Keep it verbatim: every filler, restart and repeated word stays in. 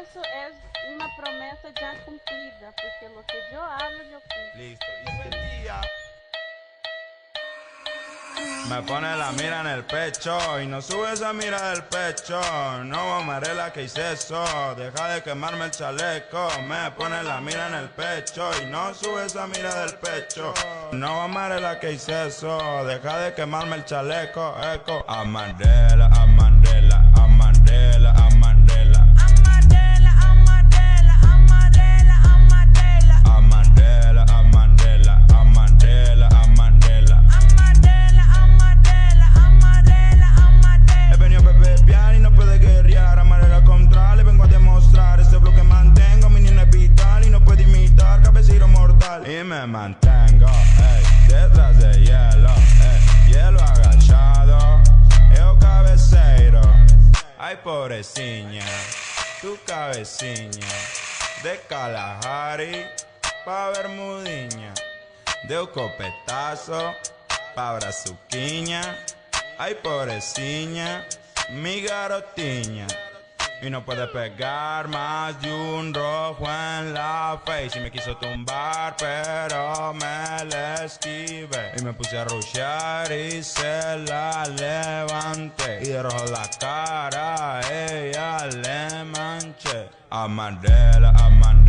eso es una promesa ya cumplida, porque lo que yo hablo, yo cumplo. Listo. Y el día me pone la mira en el pecho y no sube esa mira del pecho. No, Amarela, que hice eso? Deja de quemarme el chaleco. Me pone la mira en el pecho y no sube esa mira del pecho. No, Amarela, que hice eso? Deja de quemarme el chaleco. Eco. Amarela, Amarela, Amarela, Amarela. Amarela, Amarela, Amarela, Amarela. Amarela, Amarela, Amarela, Amarela. Amarela, Amarela, Amarela, Amarela. He venido a beber y no puede guerrear. Amarela contra, le vengo a demostrar. Este bloque mantengo, mi niña es vital y no puede imitar cabecero mortal. Y me mantengo, ey, detrás de hielo, ey, hielo agachado, eu cabeceiro. Ay, pobrecilla, tu cabeciña, de Kalahari pa' Bermudiña, de un copetazo pa' Brazuquiña. Ay, pobrecilla, mi garotiña. Y no puede pegar más de un rojo en la face. Y me quiso tumbar, pero me le esquivé. Y me puse a rushear y se la levanté. Y de rojo la cara a ella le manché. Amarela, Amarela.